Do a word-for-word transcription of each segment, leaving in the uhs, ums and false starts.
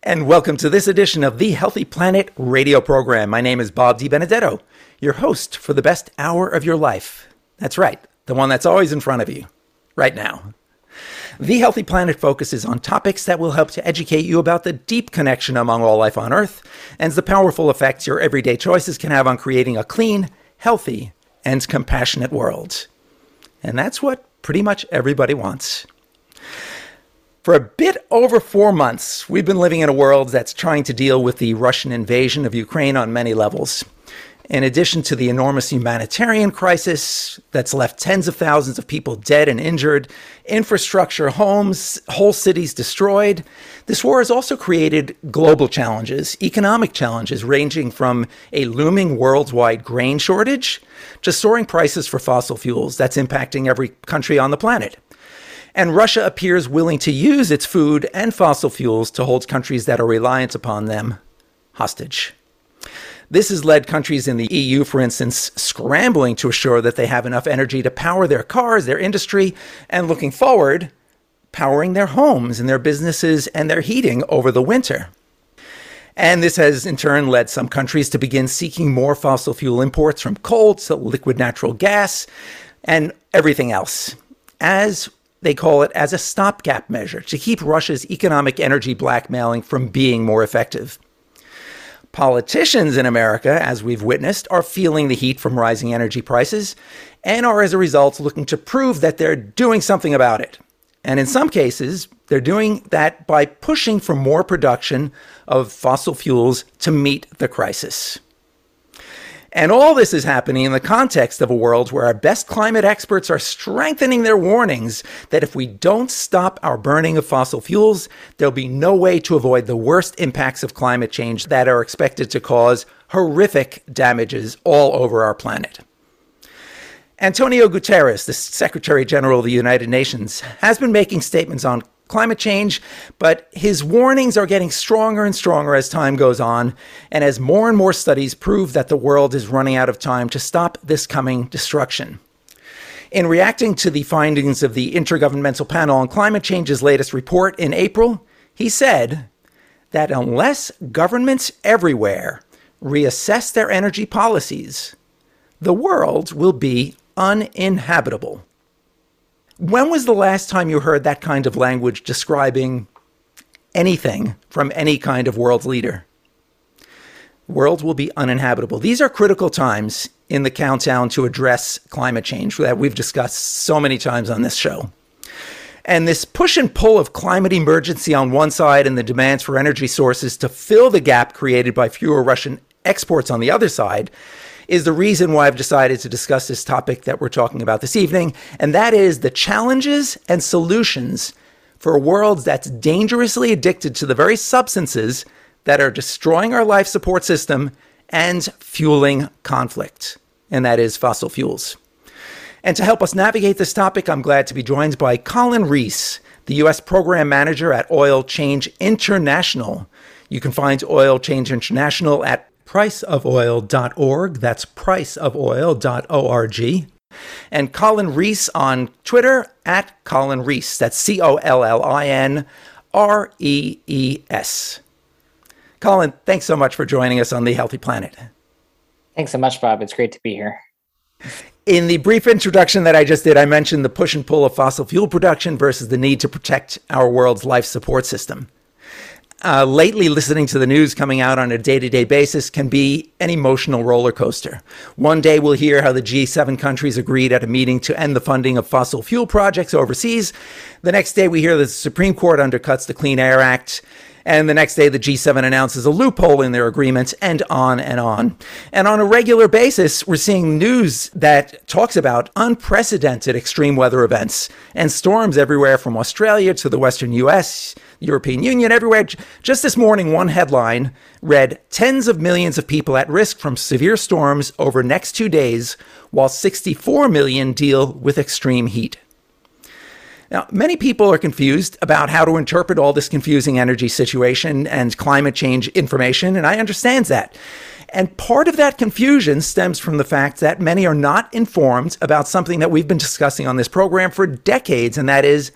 And welcome to this edition of the Healthy Planet radio program. My name is Bob DiBenedetto, your host for the best hour of your life. That's right, the one that's always in front of you, right now. The Healthy Planet focuses on topics that will help to educate you about the deep connection among all life on Earth and the powerful effects your everyday choices can have on creating a clean, healthy, and compassionate world. And that's what pretty much everybody wants. For a bit over four months, we've been living in a world that's trying to deal with the Russian invasion of Ukraine on many levels. In addition to the enormous humanitarian crisis that's left tens of thousands of people dead and injured, infrastructure, homes, whole cities destroyed, this war has also created global challenges, economic challenges ranging from a looming worldwide grain shortage to soaring prices for fossil fuels that's impacting every country on the planet. And Russia appears willing to use its food and fossil fuels to hold countries that are reliant upon them hostage. This has led countries in the E U, for instance, scrambling to assure that they have enough energy to power their cars, their industry, and looking forward, powering their homes and their businesses and their heating over the winter. And this has in turn led some countries to begin seeking more fossil fuel imports from coal to liquid natural gas and everything else, as they call it, as a stopgap measure to keep Russia's economic energy blackmailing from being more effective. Politicians in America, as we've witnessed, are feeling the heat from rising energy prices and are, as a result, looking to prove that they're doing something about it. And in some cases, they're doing that by pushing for more production of fossil fuels to meet the crisis. And all this is happening in the context of a world where our best climate experts are strengthening their warnings that if we don't stop our burning of fossil fuels, there'll be no way to avoid the worst impacts of climate change that are expected to cause horrific damages all over our planet. Antonio Guterres, the Secretary General of the United Nations, has been making statements on climate change, but his warnings are getting stronger and stronger as time goes on, and as more and more studies prove that the world is running out of time to stop this coming destruction. In reacting to the findings of the Intergovernmental Panel on Climate Change's latest report in April, he said that unless governments everywhere reassess their energy policies, the world will be uninhabitable. When was the last time you heard that kind of language describing anything from any kind of world leader? World will be uninhabitable. These are critical times in the countdown to address climate change that we've discussed so many times on this show. And this push and pull of climate emergency on one side and the demands for energy sources to fill the gap created by fewer Russian exports on the other side is the reason why I've decided to discuss this topic that we're talking about this evening, and that is the challenges and solutions for a world that's dangerously addicted to the very substances that are destroying our life support system and fueling conflict, and that is fossil fuels. And to help us navigate this topic, I'm glad to be joined by Colin Reese, the U S Program Manager at Oil Change International. You can find Oil Change International at price of oil dot org. That's price of oil dot org. And Colin Reese on Twitter at Colin Reese. That's C O L L I N R E E S. Colin, thanks so much for joining us on The Healthy Planet. Thanks so much, Bob. It's great to be here. In the brief introduction that I just did, I mentioned the push and pull of fossil fuel production versus the need to protect our world's life support system. Uh, lately, listening to the news coming out on a day-to-day basis can be an emotional roller coaster. One day, we'll hear how the G seven countries agreed at a meeting to end the funding of fossil fuel projects overseas. The next day, we hear that the Supreme Court undercuts the Clean Air Act. And the next day, the G seven announces a loophole in their agreements, and on and on. And on a regular basis, we're seeing news that talks about unprecedented extreme weather events and storms everywhere from Australia to the Western U S, European Union, everywhere. Just this morning, one headline read, tens of millions of people at risk from severe storms over next two days, while sixty-four million deal with extreme heat. Now, many people are confused about how to interpret all this confusing energy situation and climate change information, and I understand that. And part of that confusion stems from the fact that many are not informed about something that we've been discussing on this program for decades, and that is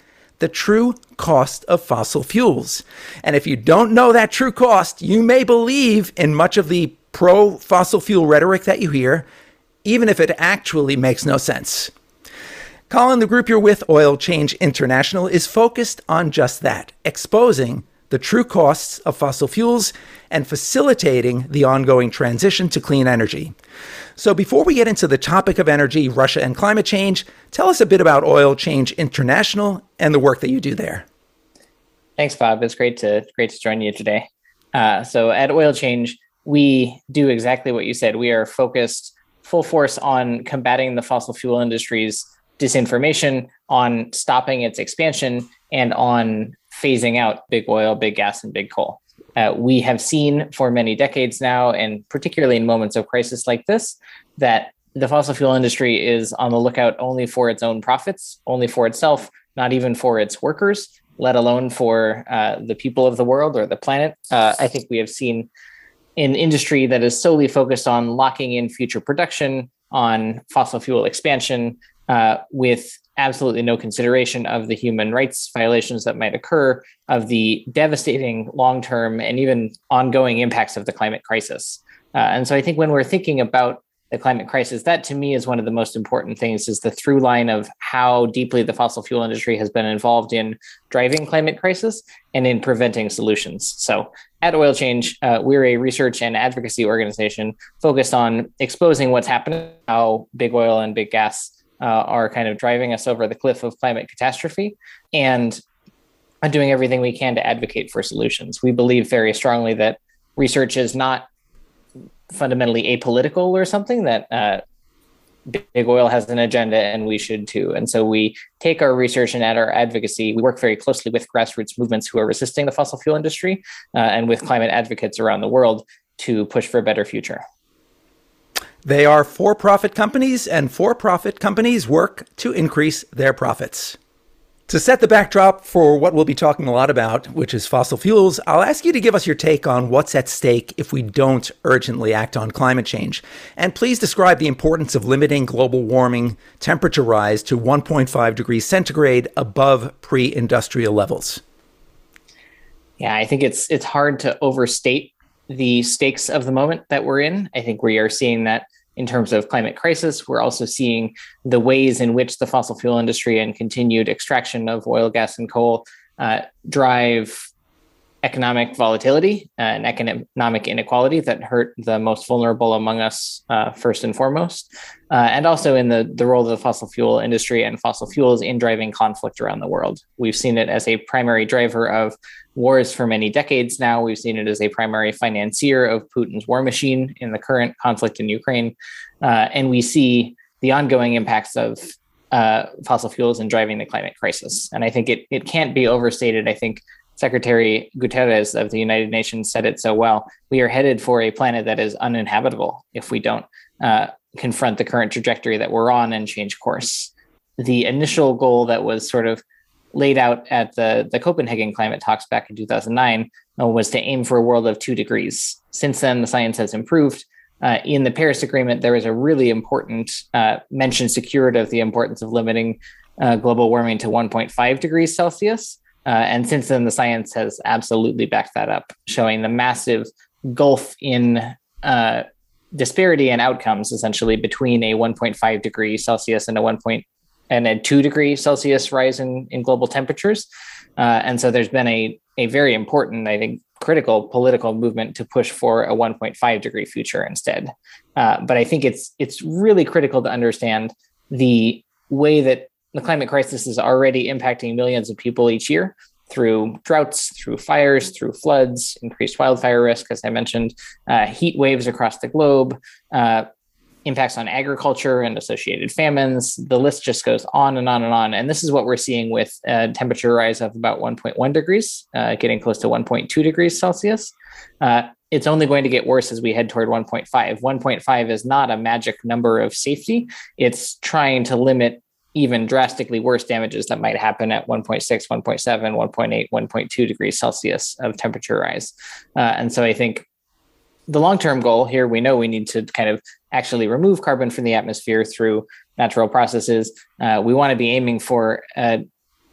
the true cost of fossil fuels. And if you don't know that true cost, you may believe in much of the pro-fossil fuel rhetoric that you hear, even if it actually makes no sense. Colin, the group you're with, Oil Change International, is focused on just that, exposing the true costs of fossil fuels and facilitating the ongoing transition to clean energy. So before we get into the topic of energy, Russia, and climate change, tell us a bit about Oil Change International and the work that you do there. Thanks, Bob. It's great to great to join you today. Uh, so at Oil Change, we do exactly what you said. We are focused full force on combating the fossil fuel industry's disinformation, on stopping its expansion, and on phasing out big oil, big gas, and big coal. Uh, we have seen for many decades now, and particularly in moments of crisis like this, that the fossil fuel industry is on the lookout only for its own profits, only for itself, not even for its workers, let alone for uh, the people of the world or the planet. Uh, I think we have seen an industry that is solely focused on locking in future production, on fossil fuel expansion, uh, with absolutely no consideration of the human rights violations that might occur, of the devastating long-term and even ongoing impacts of the climate crisis. Uh, and so I think when we're thinking about the climate crisis, that to me is one of the most important things, is the through line of how deeply the fossil fuel industry has been involved in driving climate crisis and in preventing solutions. So at Oil Change, uh, we're a research and advocacy organization focused on exposing what's happening, how big oil and big gas Uh, are kind of driving us over the cliff of climate catastrophe, and doing everything we can to advocate for solutions. We believe very strongly that research is not fundamentally apolitical or something, that uh, big oil has an agenda and we should too. And so we take our research and add our advocacy. We work very closely with grassroots movements who are resisting the fossil fuel industry uh, and with climate advocates around the world to push for a better future. They are for-profit companies, and for-profit companies work to increase their profits. To set the backdrop for what we'll be talking a lot about, which is fossil fuels, I'll ask you to give us your take on what's at stake if we don't urgently act on climate change. And please describe the importance of limiting global warming temperature rise to one point five degrees centigrade above pre-industrial levels. Yeah, I think it's it's hard to overstate the stakes of the moment that we're in. I think we are seeing that in terms of climate crisis. We're also seeing the ways in which the fossil fuel industry and continued extraction of oil, gas, and coal uh, drive economic volatility uh, and economic inequality that hurt the most vulnerable among us uh, first and foremost, uh, and also in the, the role of the fossil fuel industry and fossil fuels in driving conflict around the world. We've seen it as a primary driver of wars for many decades now. We've seen it as a primary financier of Putin's war machine in the current conflict in Ukraine. Uh, and we see the ongoing impacts of uh, fossil fuels in driving the climate crisis. And I think it, it can't be overstated. I think Secretary Guterres of the United Nations said it so well. We are headed for a planet that is uninhabitable if we don't uh, confront the current trajectory that we're on and change course. The initial goal that was sort of laid out at the, the Copenhagen climate talks back in two thousand nine uh, was to aim for a world of two degrees. Since then, the science has improved. Uh, in the Paris Agreement, there is a really important uh, mention secured of the importance of limiting uh, global warming to one point five degrees Celsius. Uh, and since then, the science has absolutely backed that up, showing the massive gulf in uh, disparity and outcomes, essentially, between a one point five degree Celsius and a one point and a two degree Celsius rise in, in global temperatures. Uh, and so there's been a, a very important, I think, critical political movement to push for a one point five degree future instead. Uh, but I think it's it's really critical to understand the way that the climate crisis is already impacting millions of people each year through droughts, through fires, through floods, increased wildfire risk, as I mentioned, uh, heat waves across the globe, uh, impacts on agriculture and associated famines. The list just goes on and on and on. And this is what we're seeing with a temperature rise of about one point one degrees, uh, getting close to one point two degrees Celsius. Uh, it's only going to get worse as we head toward one point five. one point five is not a magic number of safety. It's trying to limit even drastically worse damages that might happen at one point six, one point seven, one point eight, one point two degrees Celsius of temperature rise. Uh, and so I think the long-term goal here, we know we need to kind of actually remove carbon from the atmosphere through natural processes. Uh, we want to be aiming for a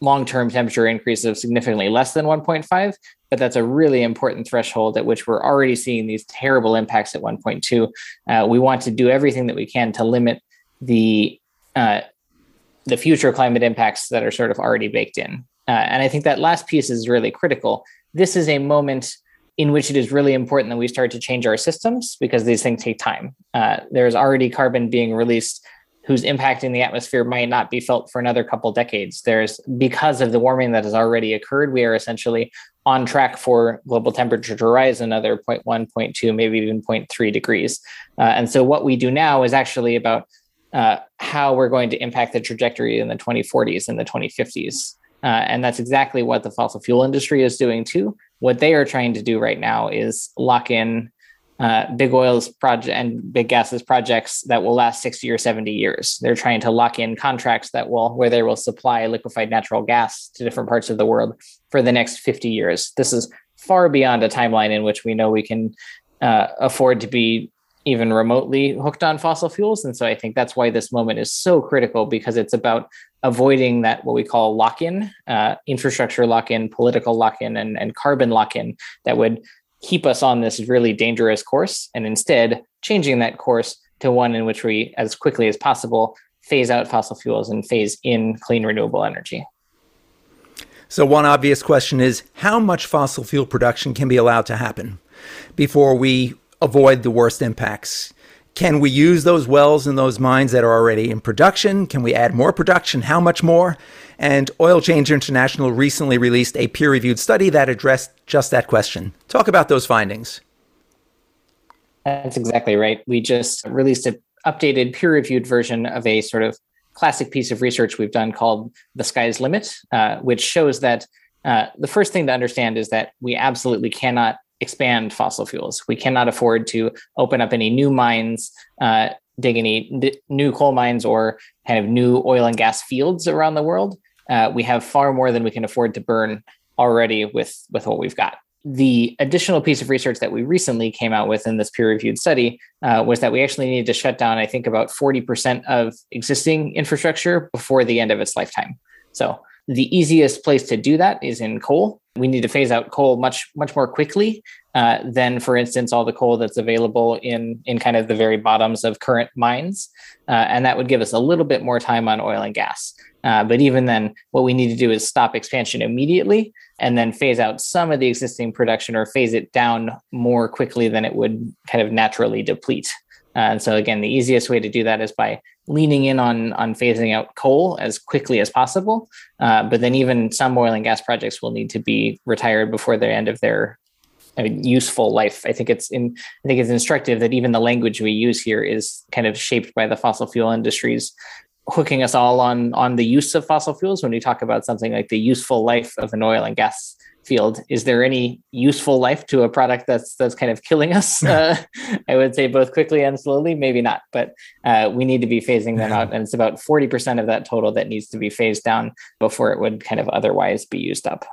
long-term temperature increase of significantly less than one point five, but that's a really important threshold at which we're already seeing these terrible impacts at one point two. Uh, we want to do everything that we can to limit the uh, the future climate impacts that are sort of already baked in. Uh, and I think that last piece is really critical. This is a moment in which it is really important that we start to change our systems because these things take time. Uh, there's already carbon being released whose impact in the atmosphere might not be felt for another couple decades. There's, because of the warming that has already occurred, we are essentially on track for global temperature to rise another zero point one, zero point two, maybe even zero point three degrees. Uh, and so what we do now is actually about uh, how we're going to impact the trajectory in the twenty forties and the twenty fifties. Uh, and that's exactly what the fossil fuel industry is doing too. What they are trying to do right now is lock in uh, big oil's project and big gas's projects that will last sixty or seventy years. They're trying to lock in contracts that will, where they will supply liquefied natural gas to different parts of the world for the next fifty years. This is far beyond a timeline in which we know we can uh, afford to be even remotely hooked on fossil fuels. And so I think that's why this moment is so critical, because it's about avoiding that, what we call lock-in, uh, infrastructure lock-in, political lock-in, and, and carbon lock-in that would keep us on this really dangerous course, and instead changing that course to one in which we, as quickly as possible, phase out fossil fuels and phase in clean renewable energy. So one obvious question is, how much fossil fuel production can be allowed to happen before we avoid the worst impacts? Can we use those wells and those mines that are already in production? Can we add more production? How much more? And Oil Change International recently released a peer-reviewed study that addressed just that question. Talk about those findings. That's exactly right. We just released an updated peer-reviewed version of a sort of classic piece of research we've done called The Sky's Limit, uh, which shows that uh, the first thing to understand is that we absolutely cannot expand fossil fuels. We cannot afford to open up any new mines, uh, dig any d- new coal mines or kind of new oil and gas fields around the world. Uh, we have far more than we can afford to burn already with, with what we've got. The additional piece of research that we recently came out with in this peer-reviewed study uh, was that we actually needed to shut down, I think, about forty percent of existing infrastructure before the end of its lifetime. So the easiest place to do that is in coal. We need to phase out coal much, much more quickly uh, than, for instance, all the coal that's available in, in kind of the very bottoms of current mines. Uh, and that would give us a little bit more time on oil and gas. Uh, but even then, what we need to do is stop expansion immediately and then phase out some of the existing production or phase it down more quickly than it would kind of naturally deplete. Uh, and so again, the easiest way to do that is by leaning in on, on phasing out coal as quickly as possible. Uh, but then even some oil and gas projects will need to be retired before the end of their I mean, useful life. I think it's in, I think it's instructive that even the language we use here is kind of shaped by the fossil fuel industries, hooking us all on, on the use of fossil fuels. When we talk about something like the useful life of an oil and gas field, is there any useful life to a product that's that's kind of killing us? Uh, I would say both quickly and slowly, maybe not, but uh, we need to be phasing them out. And it's about forty percent of that total that needs to be phased down before it would kind of otherwise be used up.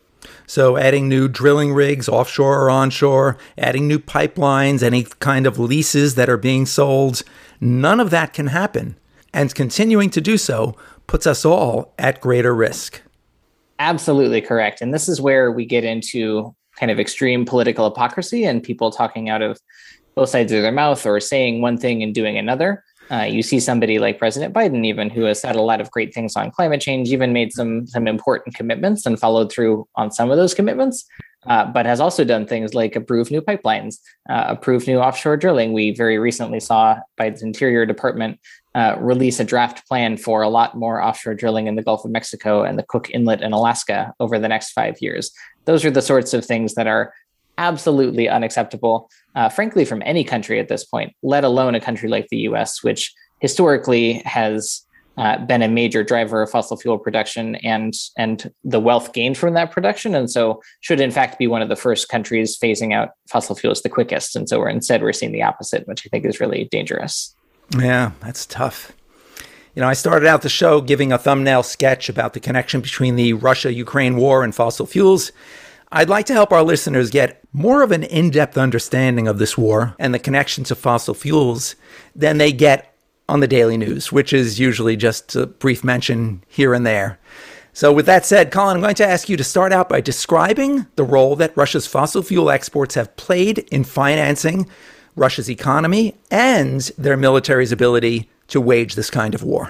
So adding new drilling rigs, offshore or onshore, adding new pipelines, any kind of leases that are being sold, none of that can happen. And continuing to do so puts us all at greater risk. Absolutely correct. And this is where we get into kind of extreme political hypocrisy and people talking out of both sides of their mouth or saying one thing and doing another. Uh, you see somebody like President Biden, even, who has said a lot of great things on climate change, even made some some important commitments and followed through on some of those commitments, uh, but has also done things like approve new pipelines, uh, approve new offshore drilling. We very recently saw Biden's Interior Department uh, release a draft plan for a lot more offshore drilling in the Gulf of Mexico and the Cook Inlet in Alaska over the next five years. Those are the sorts of things that are absolutely unacceptable, uh, frankly, from any country at this point, let alone a country like the U S, which historically has uh, been a major driver of fossil fuel production and, and the wealth gained from that production. And so should, in fact, be one of the first countries phasing out fossil fuels the quickest. And so we're instead, we're seeing the opposite, which I think is really dangerous. Yeah, that's tough. You know, I started out the show giving a thumbnail sketch about the connection between the Russia-Ukraine war and fossil fuels. I'd like to help our listeners get more of an in-depth understanding of this war and the connection to fossil fuels than they get on the daily news, which is usually just a brief mention here and there. So with that said, Colin, I'm going to ask you to start out by describing the role that Russia's fossil fuel exports have played in financing Russia's economy and their military's ability to wage this kind of war.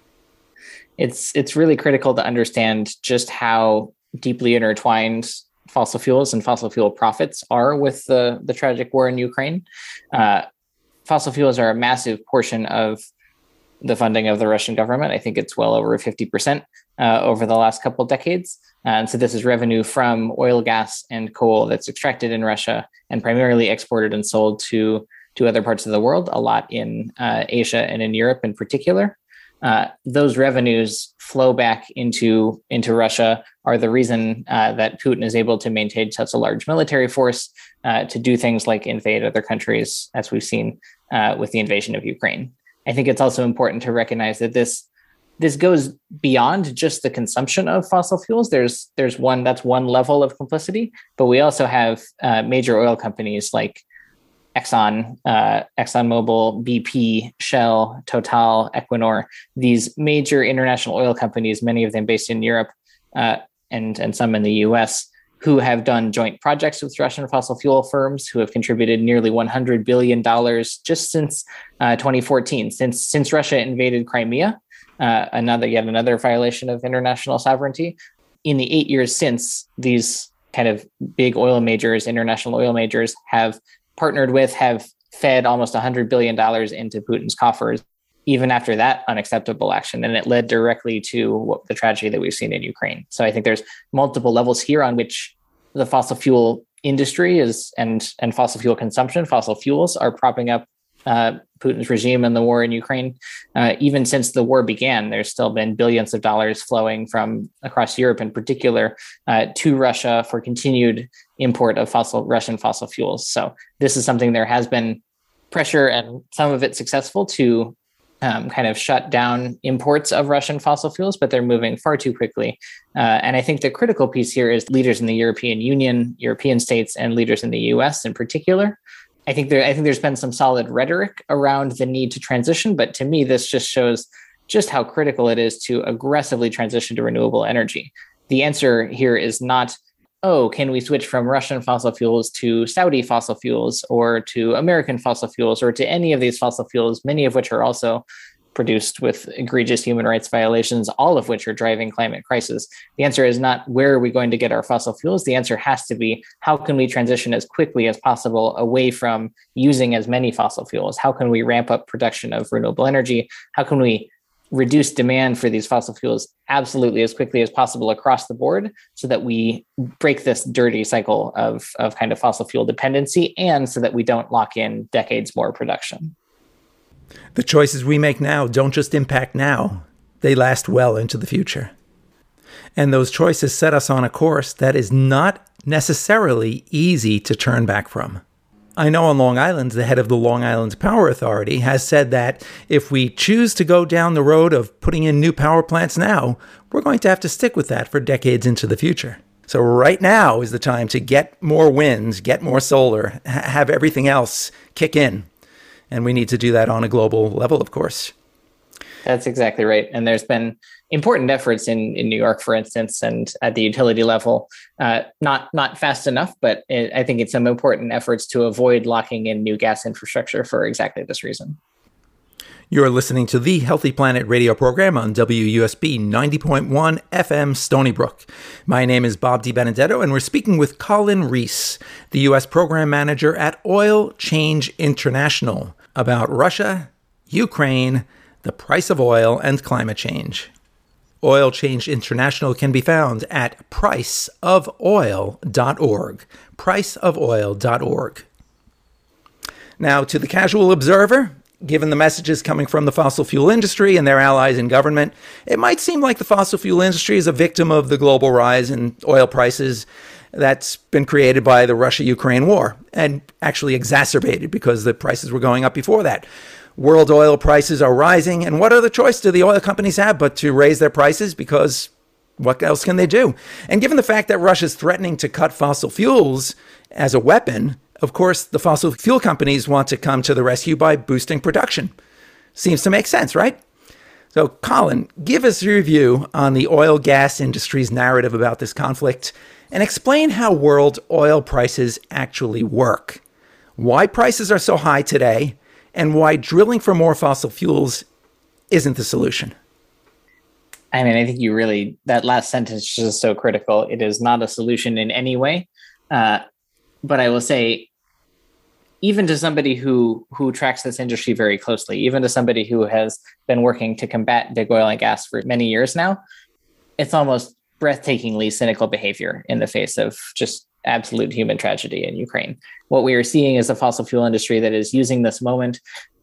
It's it's really critical to understand just how deeply intertwined fossil fuels and fossil fuel profits are with the, the tragic war in Ukraine. Uh, fossil fuels are a massive portion of the funding of the Russian government. I think it's well over fifty percent uh, over the last couple of decades. Uh, and so this is revenue from oil, gas, and coal that's extracted in Russia and primarily exported and sold to, to other parts of the world, a lot in uh, Asia and in Europe in particular. Uh, those revenues flow back into, into Russia, are the reason uh, that Putin is able to maintain such a large military force uh, to do things like invade other countries, as we've seen uh, with the invasion of Ukraine. I think it's also important to recognize that this this goes beyond just the consumption of fossil fuels. There's there's one that's one level of complicity, but we also have uh, major oil companies like Exxon, uh, ExxonMobil, B P, Shell, Total, Equinor. These major international oil companies, many of them based in Europe uh, and and some in the U S, who have done joint projects with Russian fossil fuel firms, who have contributed nearly one hundred billion dollars just since uh, twenty fourteen, since since Russia invaded Crimea, uh, another yet another violation of international sovereignty. In the eight years since, these kind of big oil majors, international oil majors, have partnered with, have fed almost one hundred billion dollars into Putin's coffers, even after that unacceptable action. And it led directly to what, the tragedy that we've seen in Ukraine. So I think there's multiple levels here on which the fossil fuel industry is and, and fossil fuel consumption, fossil fuels are propping up uh, Putin's regime and the war in Ukraine. Uh, even since the war began, there's still been billions of dollars flowing from across Europe in particular uh, to Russia for continued import of fossil Russian fossil fuels. So this is something there has been pressure, and some of it successful, to Um, kind of shut down imports of Russian fossil fuels, but they're moving far too quickly. Uh, and I think the critical piece here is leaders in the European Union, European states, and leaders in the U S in particular. I think there, I think there's been some solid rhetoric around the need to transition, but to me, this just shows just how critical it is to aggressively transition to renewable energy. The answer here is not, oh, can we switch from Russian fossil fuels to Saudi fossil fuels or to American fossil fuels or to any of these fossil fuels, many of which are also produced with egregious human rights violations, all of which are driving climate crisis. The answer is not, where are we going to get our fossil fuels? The answer has to be, how can we transition as quickly as possible away from using as many fossil fuels? How can we ramp up production of renewable energy? How can we reduce demand for these fossil fuels absolutely as quickly as possible across the board, so that we break this dirty cycle of, of kind of fossil fuel dependency, and so that we don't lock in decades more production? The choices we make now don't just impact now, they last well into the future. And those choices set us on a course that is not necessarily easy to turn back from. I know on Long Island, the head of the Long Island Power Authority has said that if we choose to go down the road of putting in new power plants now, we're going to have to stick with that for decades into the future. So right now is the time to get more wind, get more solar, ha- have everything else kick in. And we need to do that on a global level, of course. That's exactly right. And there's been important efforts in, in New York, for instance, and at the utility level, uh, not not fast enough, but it, I think it's some important efforts to avoid locking in new gas infrastructure for exactly this reason. You're listening to the Healthy Planet radio program on W U S B ninety point one F M Stony Brook. My name is Bob DiBenedetto, and we're speaking with Colin Reese, the U S program manager at Oil Change International, about Russia, Ukraine, the price of oil, and climate change. Oil Change International can be found at price of oil dot org. price of oil dot org. Now, to the casual observer, given the messages coming from the fossil fuel industry and their allies in government, it might seem like the fossil fuel industry is a victim of the global rise in oil prices that's been created by the Russia-Ukraine war, and actually exacerbated because the prices were going up before that. World oil prices are rising, and what other choice do the oil companies have but to raise their prices, because what else can they do? And given the fact that Russia's threatening to cut fossil fuels as a weapon, of course, the fossil fuel companies want to come to the rescue by boosting production. Seems to make sense, right? So, Colin, give us your view on the oil gas industry's narrative about this conflict and explain how world oil prices actually work, why prices are so high today, and why drilling for more fossil fuels isn't the solution. I mean, I think you really, that last sentence is so critical. It is not a solution in any way. Uh, but I will say, even to somebody who who tracks this industry very closely, even to somebody who has been working to combat big oil and gas for many years now, it's almost breathtakingly cynical behavior in the face of just absolute human tragedy in Ukraine. What we are seeing is a fossil fuel industry that is using this moment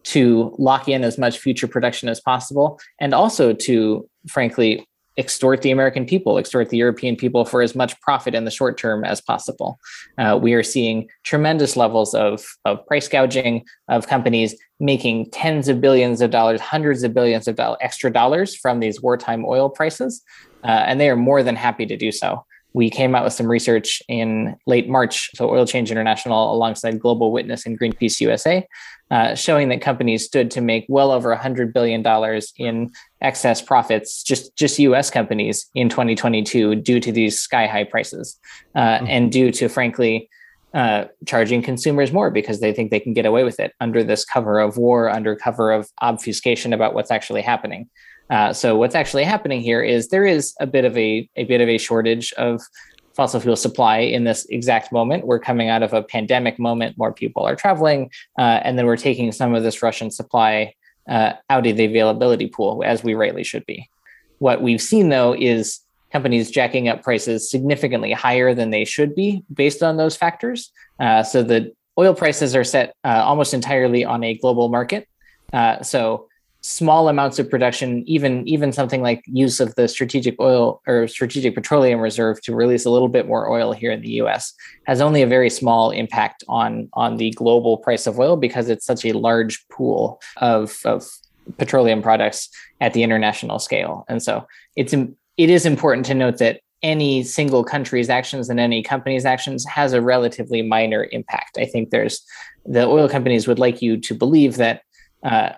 to lock in as much future production as possible, and also to, frankly, extort the American people, extort the European people for as much profit in the short term as possible. Uh, we are seeing tremendous levels of, of price gouging, of companies making tens of billions of dollars, hundreds of billions of dollars, extra dollars from these wartime oil prices, uh, and they are more than happy to do so. We came out with some research in late March, so Oil Change International alongside Global Witness and Greenpeace U S A, uh, showing that companies stood to make well over one hundred billion dollars in excess profits, just, just U S companies in twenty twenty-two due to these sky-high prices, uh, mm-hmm. and due to, frankly, uh, charging consumers more because they think they can get away with it under this cover of war, under cover of obfuscation about what's actually happening. Uh, so what's actually happening here is there is a bit of a a bit of a shortage of fossil fuel supply in this exact moment. We're coming out of a pandemic moment, more people are traveling, uh, and then we're taking some of this Russian supply uh, out of the availability pool, as we rightly should be. What we've seen, though, is companies jacking up prices significantly higher than they should be based on those factors. Uh, so the oil prices are set uh, almost entirely on a global market. Uh, so small amounts of production, even even something like use of the strategic oil or strategic petroleum reserve to release a little bit more oil here in the U S, has only a very small impact on on the global price of oil because it's such a large pool of of petroleum products at the international scale. And so it's it is important to note that any single country's actions and any company's actions has a relatively minor impact. I think there's the oil companies would like you to believe that uh,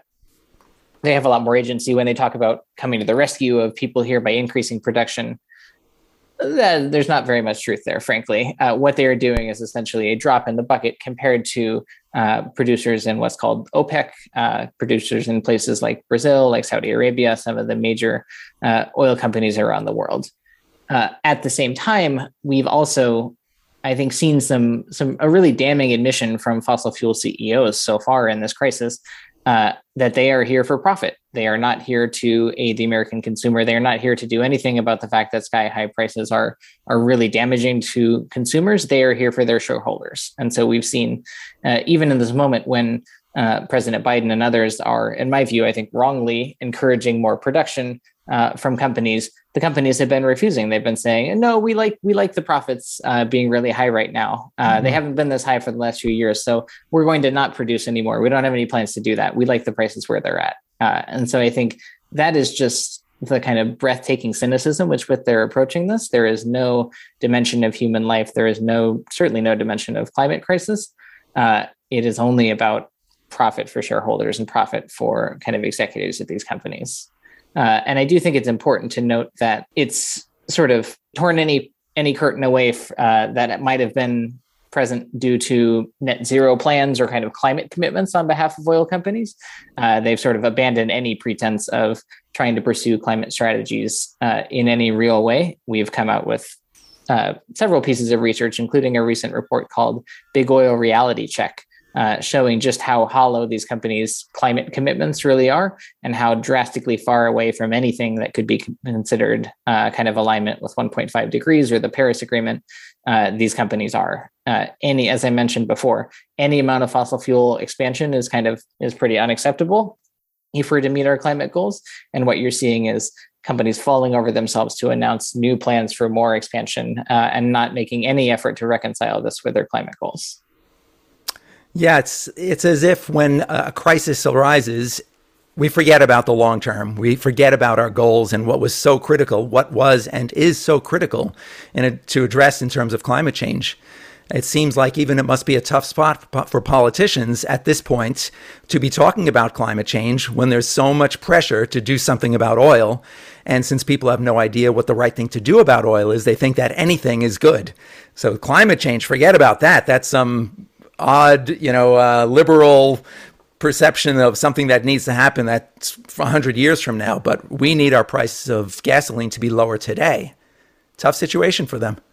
they have a lot more agency when they talk about coming to the rescue of people here by increasing production. That, there's not very much truth there, frankly. Uh, what they are doing is essentially a drop in the bucket compared to uh, producers in what's called OPEC, uh, producers in places like Brazil, like Saudi Arabia, some of the major uh, oil companies around the world. Uh, at the same time, we've also, I think, seen some, some a really damning admission from fossil fuel C E Os so far in this crisis, Uh, that they are here for profit. They are not here to aid the American consumer. They are not here to do anything about the fact that sky-high prices are are really damaging to consumers. They are here for their shareholders. And so we've seen, uh, even in this moment when uh, President Biden and others are, in my view, I think wrongly encouraging more production uh, from companies, the companies have been refusing. They've been saying, no, we like we like the profits uh, being really high right now. Uh, mm-hmm. They haven't been this high for the last few years, so we're going to not produce anymore. We don't have any plans to do that. We like the prices where they're at. Uh, and so I think that is just the kind of breathtaking cynicism which with they're approaching this. There is no dimension of human life. There is no, certainly no dimension of climate crisis. Uh, it is only about profit for shareholders and profit for kind of executives at these companies. Uh, and I do think it's important to note that it's sort of torn any any curtain away f- uh, that it might have been present due to net zero plans or kind of climate commitments on behalf of oil companies. Uh, they've sort of abandoned any pretense of trying to pursue climate strategies uh, in any real way. We've come out with uh, several pieces of research, including a recent report called Big Oil Reality Check, Uh, showing just how hollow these companies' climate commitments really are and how drastically far away from anything that could be considered uh, kind of alignment with one point five degrees or the Paris Agreement uh, these companies are. Uh, any, as I mentioned before, any amount of fossil fuel expansion is kind of is pretty unacceptable if we're to meet our climate goals. And what you're seeing is companies falling over themselves to announce new plans for more expansion uh, and not making any effort to reconcile this with their climate goals. Yeah, it's it's as if when a crisis arises, we forget about the long term. We forget about our goals and what was so critical, what was and is so critical in a, to address in terms of climate change. It seems like even it must be a tough spot for politicians at this point to be talking about climate change when there's so much pressure to do something about oil. And since people have no idea what the right thing to do about oil is, they think that anything is good. So climate change, forget about that. That's some odd, you know, uh, liberal perception of something that needs to happen that's one hundred years from now. But we need our prices of gasoline to be lower today. Tough situation for them.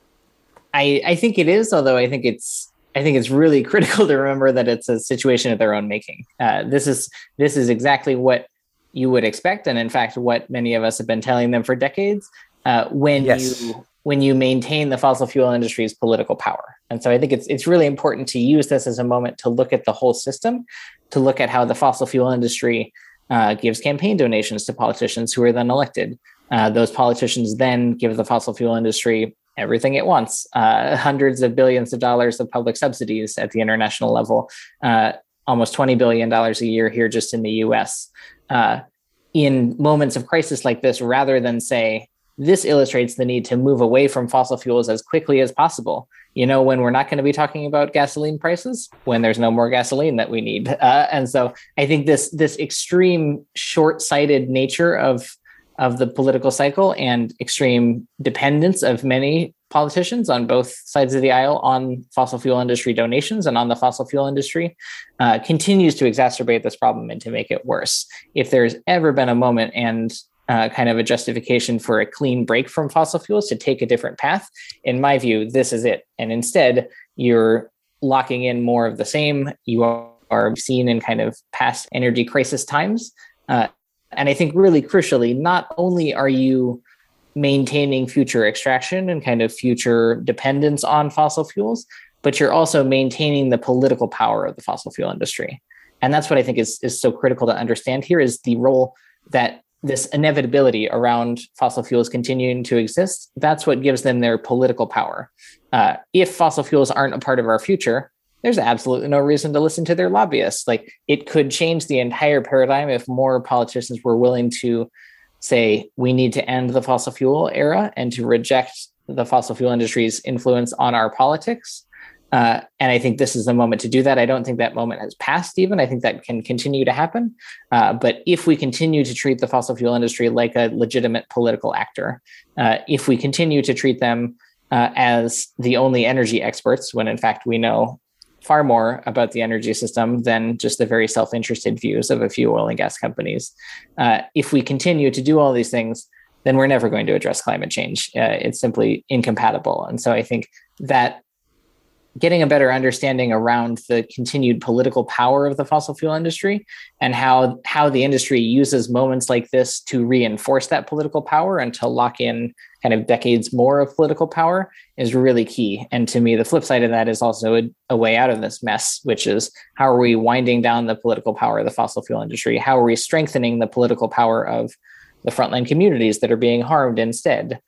I, I think it is, although I think it's I think it's really critical to remember that it's a situation of their own making. Uh, this is this is exactly what you would expect, and in fact, what many of us have been telling them for decades. Uh, when yes. you when you maintain the fossil fuel industry's political power, and so I think it's it's really important to use this as a moment to look at the whole system, to look at how the fossil fuel industry uh, gives campaign donations to politicians who are then elected. Uh, those politicians then give the fossil fuel industry everything it wants, uh, hundreds of billions of dollars of public subsidies at the international level, uh, almost twenty billion dollars a year here just in the U S. Uh, in moments of crisis like this, rather than say, this illustrates the need to move away from fossil fuels as quickly as possible. You know, when we're not going to be talking about gasoline prices, when there's no more gasoline that we need. Uh, and so I think this, this extreme short-sighted nature of of the political cycle and extreme dependence of many politicians on both sides of the aisle on fossil fuel industry donations and on the fossil fuel industry uh, continues to exacerbate this problem and to make it worse. If there's ever been a moment and uh, kind of a justification for a clean break from fossil fuels to take a different path, in my view, this is it. And instead, you're locking in more of the same. You are seen in kind of past energy crisis times. Uh, And I think really crucially, not only are you maintaining future extraction and kind of future dependence on fossil fuels, but you're also maintaining the political power of the fossil fuel industry. And that's what I think is, is so critical to understand here is the role that this inevitability around fossil fuels continuing to exist. That's what gives them their political power. Uh, if fossil fuels aren't a part of our future, there's absolutely no reason to listen to their lobbyists. Like, it could change the entire paradigm if more politicians were willing to say, we need to end the fossil fuel era and to reject the fossil fuel industry's influence on our politics. Uh, and I think this is the moment to do that. I don't think that moment has passed even. I think that can continue to happen. Uh, but if we continue to treat the fossil fuel industry like a legitimate political actor, uh, if we continue to treat them uh, as the only energy experts, when in fact we know far more about the energy system than just the very self-interested views of a few oil and gas companies. Uh, if we continue to do all these things, then we're never going to address climate change. Uh, it's simply incompatible. And so I think that getting a better understanding around the continued political power of the fossil fuel industry and how, how the industry uses moments like this to reinforce that political power and to lock in kind of decades more of political power is really key. And to me, the flip side of that is also a, a way out of this mess, which is how are we winding down the political power of the fossil fuel industry? How are we strengthening the political power of the frontline communities that are being harmed instead?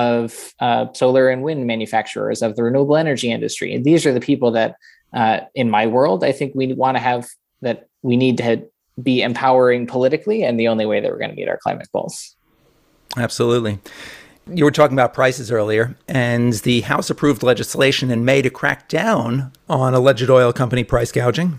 Of uh, solar and wind manufacturers, of the renewable energy industry. And these are the people that, uh, in my world, I think we want to have, that we need to be empowering politically, and the only way that we're going to meet our climate goals. Absolutely. You were talking about prices earlier, and the House approved legislation in May to crack down on alleged oil company price gouging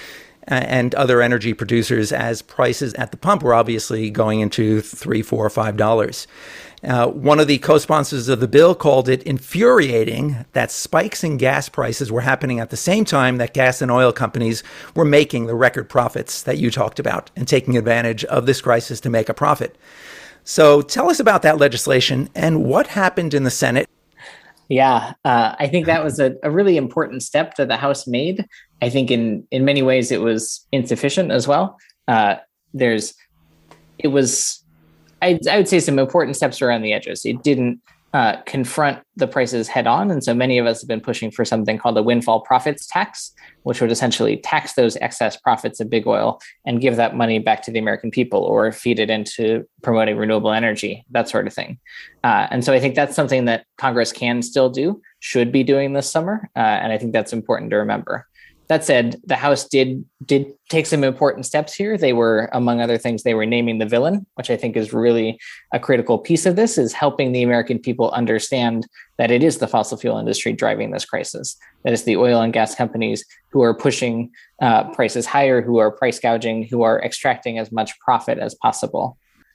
and other energy producers as prices at the pump were obviously going into three, four, or five dollars. Uh, one of the co-sponsors of the bill called it infuriating that spikes in gas prices were happening at the same time that gas and oil companies were making the record profits that you talked about and taking advantage of this crisis to make a profit. So tell us about that legislation and what happened in the Senate. Yeah, uh, I think that was a, a really important step that the House made. I think in, in many ways it was insufficient as well. Uh, there's, it was, I, I would say some important steps around the edges. It didn't uh, confront the prices head on. And so many of us have been pushing for something called a windfall profits tax, which would essentially tax those excess profits of big oil and give that money back to the American people or feed it into promoting renewable energy, that sort of thing. Uh, and so I think that's something that Congress can still do, should be doing this summer. Uh, and I think that's important to remember. that said, the House did did take some important steps here. They were, among other things, they were naming the villain, which I think is really a critical piece of this, is helping the American people understand that it is the fossil fuel industry driving this crisis. That is the oil and gas companies who are pushing uh, prices higher, who are price gouging, who are extracting as much profit as possible.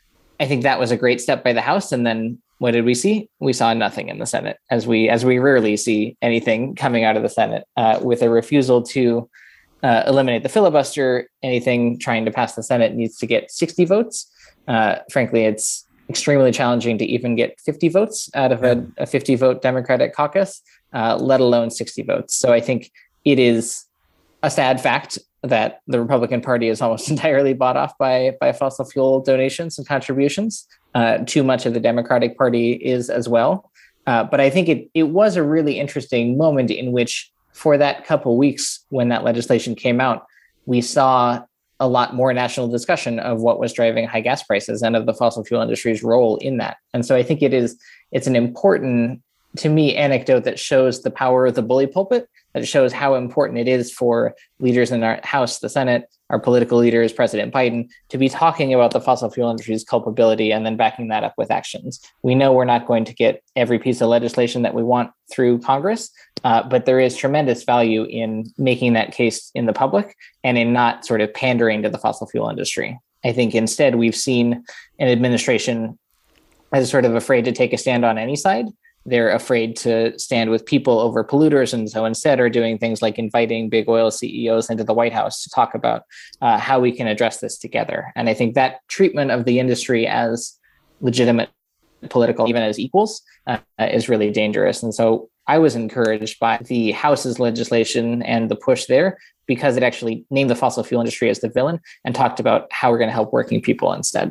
I think that was a great step by the House. And then what did we see? We saw nothing in the Senate, as we as we rarely see anything coming out of the Senate, uh, with a refusal to uh, eliminate the filibuster. Anything trying to pass the Senate needs to get sixty votes. Uh, frankly, it's extremely challenging to even get fifty votes out of a, a fifty vote Democratic caucus, uh, let alone sixty votes. So I think it is a sad fact that the Republican Party is almost entirely bought off by, by fossil fuel donations and contributions. Uh, too much of the Democratic Party is as well. Uh, but I think it, it was a really interesting moment in which, for that couple weeks when that legislation came out, we saw a lot more national discussion of what was driving high gas prices and of the fossil fuel industry's role in that. And so I think it is, it's an important, to me, anecdote that shows the power of the bully pulpit, that shows how important it is for leaders in our House, the Senate, our political leaders, President Biden, to be talking about the fossil fuel industry's culpability and then backing that up with actions. We know we're not going to get every piece of legislation that we want through Congress, uh, but there is tremendous value in making that case in the public and in not sort of pandering to the fossil fuel industry. I think instead we've seen an administration that is sort of afraid to take a stand on any side. They're afraid to stand with people over polluters, and so instead are doing things like inviting big oil C E Os into the White House to talk about uh, how we can address this together. And I think that treatment of the industry as legitimate political, even as equals, uh, is really dangerous. And so I was encouraged by the House's legislation and the push there, because it actually named the fossil fuel industry as the villain and talked about how we're going to help working people instead.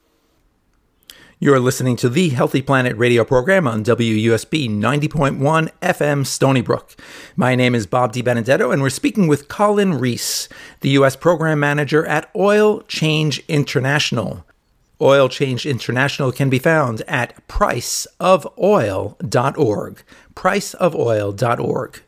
You're listening to the Healthy Planet radio program on W U S B ninety point one F M Stony Brook. My name is Bob DiBenedetto, and we're speaking with Colin Reese, the U S program manager at Oil Change International. Oil Change International can be found at price of oil dot org. price of oil dot org.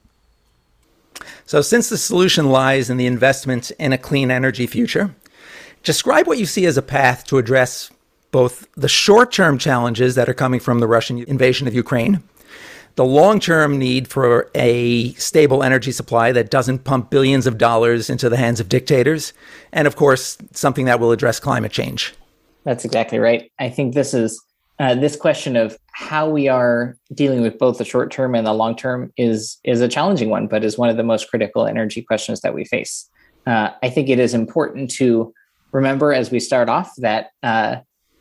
So since the solution lies in the investment in a clean energy future, describe what you see as a path to address both the short-term challenges that are coming from the Russian invasion of Ukraine, the long-term need for a stable energy supply that doesn't pump billions of dollars into the hands of dictators, and of course, something that will address climate change. That's exactly right. I think this is uh, this question of how we are dealing with both the short-term and the long-term is, is a challenging one, but is one of the most critical energy questions that we face. Uh, I think it is important to remember as we start off that uh,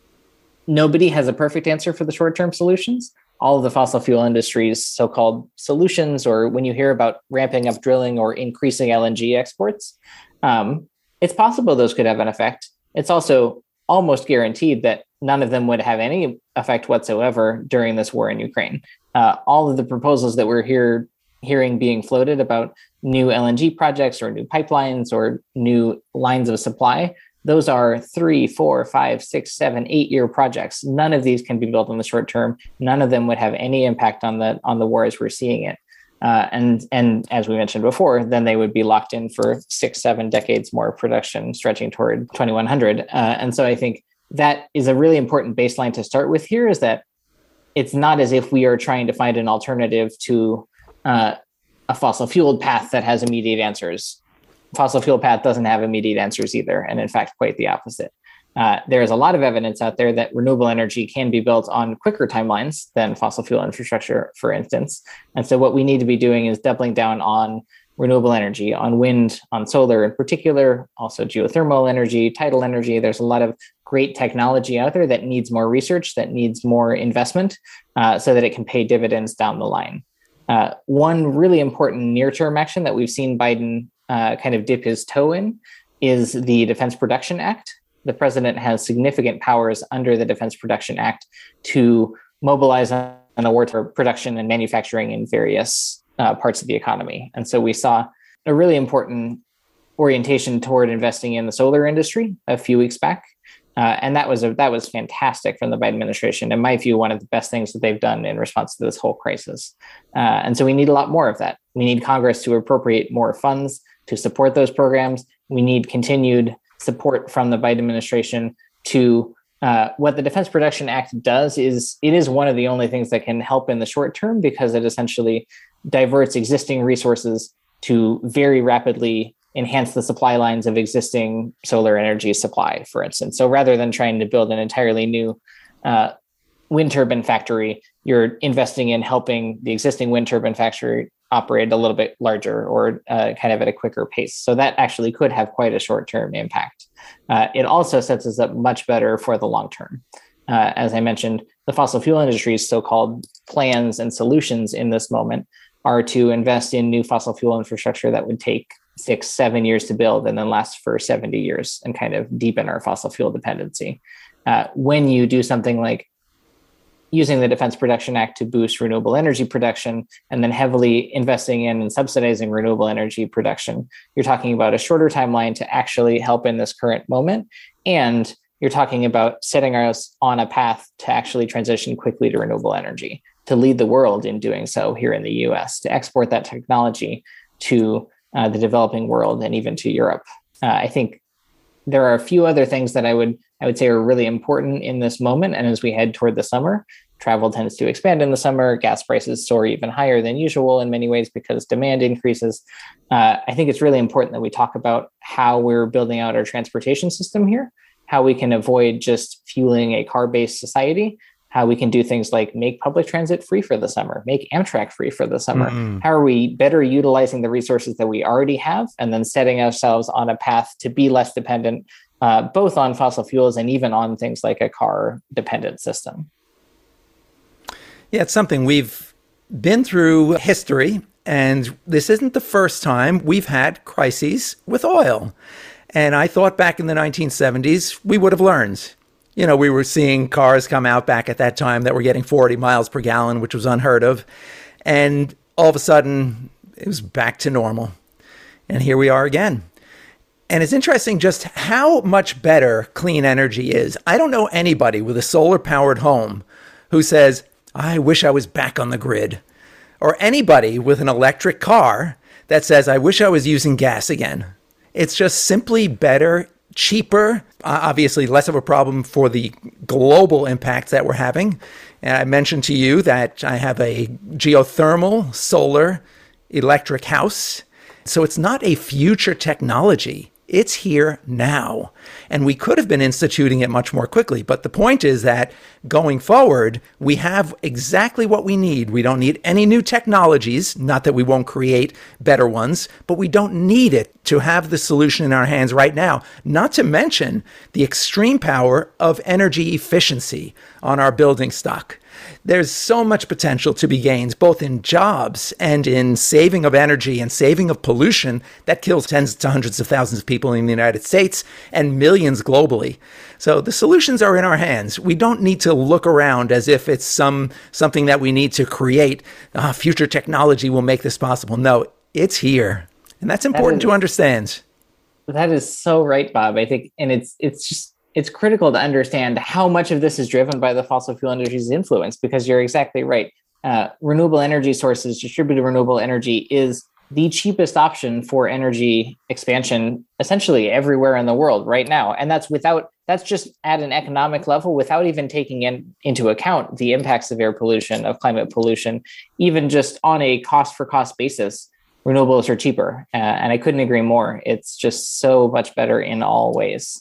nobody has a perfect answer for the short-term solutions. All of the fossil fuel industry's so-called solutions, or when you hear about ramping up drilling or increasing L N G exports, um, it's possible those could have an effect. It's also almost guaranteed that none of them would have any effect whatsoever during this war in Ukraine. Uh, all of the proposals that we're here hearing being floated about new L N G projects or new pipelines or new lines of supply, those are three, four, five, six, seven, eight year projects. None of these can be built in the short term. None of them would have any impact on the on the war as we're seeing it. Uh, and and as we mentioned before, then they would be locked in for six, seven decades more production, stretching toward twenty-one hundred. Uh, and so I think that is a really important baseline to start with here, is that it's not as if we are trying to find an alternative to uh, a fossil fueled path that has immediate answers. Fossil fuel path doesn't have immediate answers either, and in fact, quite the opposite. Uh, there is a lot of evidence out there that renewable energy can be built on quicker timelines than fossil fuel infrastructure, for instance. And so what we need to be doing is doubling down on renewable energy, on wind, on solar in particular, also geothermal energy, tidal energy. There's a lot of great technology out there that needs more research, that needs more investment, uh, so that it can pay dividends down the line. Uh, one really important near-term action that we've seen Biden uh, kind of dip his toe in is the Defense Production Act. The president has significant powers under the Defense Production Act to mobilize an award for production and manufacturing in various uh, parts of the economy. And so we saw a really important orientation toward investing in the solar industry a few weeks back. Uh, and that was a, that was fantastic from the Biden administration. In my view, one of the best things that they've done in response to this whole crisis. Uh, and so we need a lot more of that. We need Congress to appropriate more funds to support those programs. We need continued support from the Biden administration to uh, what the Defense Production Act does is it is one of the only things that can help in the short term, because it essentially diverts existing resources to very rapidly enhance the supply lines of existing solar energy supply, for instance. So rather than trying to build an entirely new uh, wind turbine factory, you're investing in helping the existing wind turbine factory operate a little bit larger or uh, kind of at a quicker pace. So that actually could have quite a short-term impact. Uh, it also sets us up much better for the long term. Uh, as I mentioned, the fossil fuel industry's so-called plans and solutions in this moment are to invest in new fossil fuel infrastructure that would take six, seven years to build and then last for seventy years and kind of deepen our fossil fuel dependency. Uh, when you do something like using the Defense Production Act to boost renewable energy production and then heavily investing in and subsidizing renewable energy production, you're talking about a shorter timeline to actually help in this current moment. And you're talking about setting us on a path to actually transition quickly to renewable energy, to lead the world in doing so here in the U S, to export that technology to uh, the developing world and even to Europe. Uh, I think there are a few other things that I would I would say are really important in this moment. And as we head toward the summer, travel tends to expand in the summer. Gas prices soar even higher than usual in many ways because demand increases. Uh, I think it's really important that we talk about how we're building out our transportation system here, how we can avoid just fueling a car-based society, how we can do things like make public transit free for the summer, make Amtrak free for the summer. Mm-hmm. How are we better utilizing the resources that we already have and then setting ourselves on a path to be less dependent, uh, both on fossil fuels and even on things like a car-dependent system? Yeah, it's something we've been through history, and this isn't the first time we've had crises with oil. And I thought back in the nineteen seventies, we would have learned. You know, we were seeing cars come out back at that time that were getting forty miles per gallon, which was unheard of. And all of a sudden, it was back to normal. And here we are again. And it's interesting just how much better clean energy is. I don't know anybody with a solar-powered home who says, I wish I was back on the grid. Or anybody with an electric car that says, I wish I was using gas again. It's just simply better, cheaper, obviously less of a problem for the global impacts that we're having. And I mentioned to you that I have a geothermal, solar, electric house. So it's not a future technology. It's here now. And we could have been instituting it much more quickly. But the point is that going forward, we have exactly what we need. We don't need any new technologies, not that we won't create better ones, but we don't need it to have the solution in our hands right now. Not to mention the extreme power of energy efficiency on our building stock. There's so much potential to be gained, both in jobs and in saving of energy and saving of pollution that kills tens to hundreds of thousands of people in the United States and millions globally. So the solutions are in our hands. We don't need to look around as if it's some something that we need to create. Uh, future technology will make this possible. No, it's here. And that's important that is, to understand. That is so right, Bob. I think, and it's it's just, it's critical to understand how much of this is driven by the fossil fuel industry's influence, because you're exactly right. Uh, renewable energy sources, distributed renewable energy is the cheapest option for energy expansion essentially everywhere in the world right now. And that's without, that's just at an economic level without even taking in, into account the impacts of air pollution, of climate pollution, even just on a cost for cost basis. Renewables are cheaper. Uh, and I couldn't agree more. It's just so much better in all ways.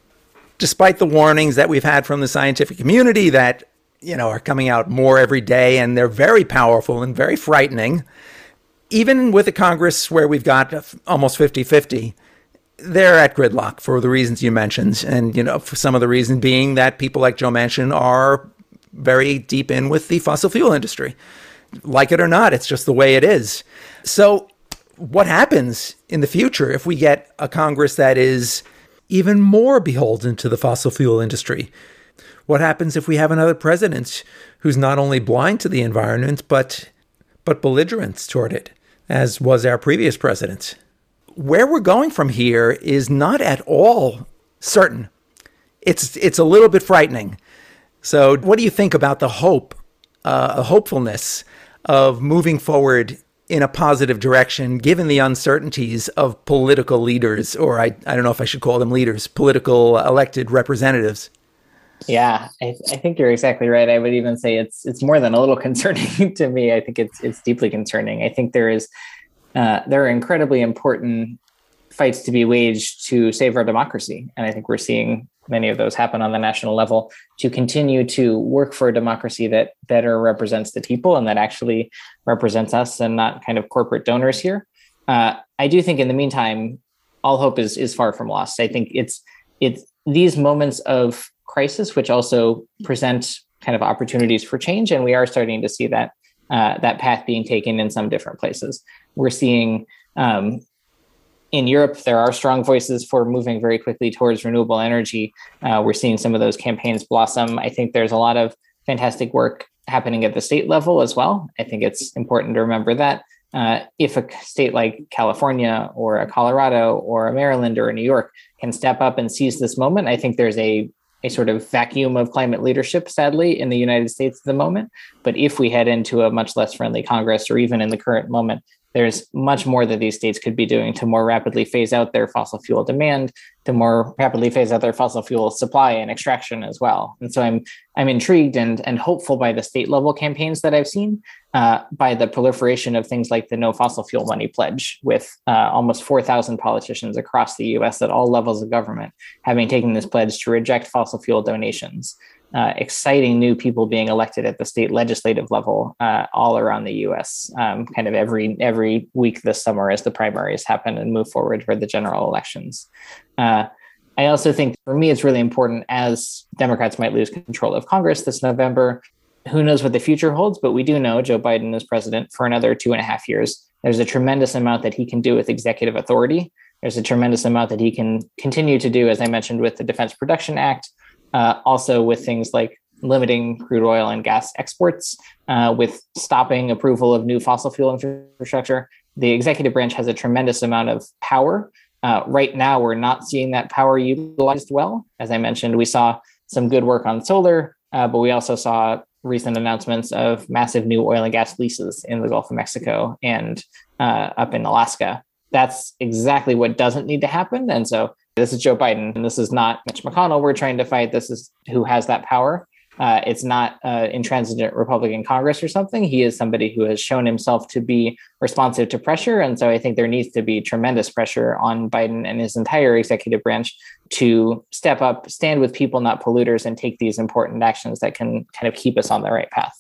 Despite the warnings that we've had from the scientific community that, you know, are coming out more every day, and they're very powerful and very frightening, even with a Congress where we've got almost fifty-fifty, they're at gridlock for the reasons you mentioned. And, you know, for some of the reason being that people like Joe Manchin are very deep in with the fossil fuel industry. Like it or not, it's just the way it is. So what happens in the future if we get a Congress that is even more beholden to the fossil fuel industry? What happens if we have another president who's not only blind to the environment, but but belligerent toward it, as was our previous president? Where we're going from here is not at all certain. it's it's a little bit frightening. So what do you think about the hope, uh, hopefulness of moving forward in a positive direction, given the uncertainties of political leaders, or I, I don't know if I should call them leaders, political elected representatives? Yeah, I, I think you're exactly right. I would even say it's it's more than a little concerning to me. I think it's it's deeply concerning. I think there is uh, there are incredibly important fights to be waged to save our democracy, and I think we're seeing many of those happen on the national level to continue to work for a democracy that better represents the people and that actually represents us and not kind of corporate donors here. Uh, I do think in the meantime, all hope is is far from lost. I think it's it's these moments of crisis which also present kind of opportunities for change, and we are starting to see that uh, that path being taken in some different places. We're seeing um, in Europe, there are strong voices for moving very quickly towards renewable energy. Uh, we're seeing some of those campaigns blossom. I think there's a lot of fantastic work happening at the state level as well. I think it's important to remember that uh, if a state like California or a Colorado or a Maryland or a New York can step up and seize this moment, I think there's a a sort of vacuum of climate leadership, sadly, in the United States at the moment. But if we head into a much less friendly Congress, or even in the current moment, there's much more that these states could be doing to more rapidly phase out their fossil fuel demand, to more rapidly phase out their fossil fuel supply and extraction as well. And so I'm I'm intrigued and, and hopeful by the state level campaigns that I've seen, uh, by the proliferation of things like the No Fossil Fuel Money Pledge, with uh, almost four thousand politicians across the U S at all levels of government having taken this pledge to reject fossil fuel donations. Uh, exciting new people being elected at the state legislative level uh, all around the U S, um, kind of every every week this summer as the primaries happen and move forward for the general elections. Uh, I also think for me, it's really important as Democrats might lose control of Congress this November. Who knows what the future holds, but we do know Joe Biden is president for another two and a half years. There's a tremendous amount that he can do with executive authority. There's a tremendous amount that he can continue to do, as I mentioned, with the Defense Production Act. Uh, also with things like limiting crude oil and gas exports, uh, with stopping approval of new fossil fuel infrastructure. The executive branch has a tremendous amount of power. Uh, right now, we're not seeing that power utilized well. As I mentioned, we saw some good work on solar, uh, but we also saw recent announcements of massive new oil and gas leases in the Gulf of Mexico and uh, up in Alaska. That's exactly what doesn't need to happen. And so this is Joe Biden, and this is not Mitch McConnell we're trying to fight. This is who has that power. Uh, it's not uh, intransigent Republican Congress or something. He is somebody who has shown himself to be responsive to pressure. And so I think there needs to be tremendous pressure on Biden and his entire executive branch to step up, stand with people, not polluters, and take these important actions that can kind of keep us on the right path.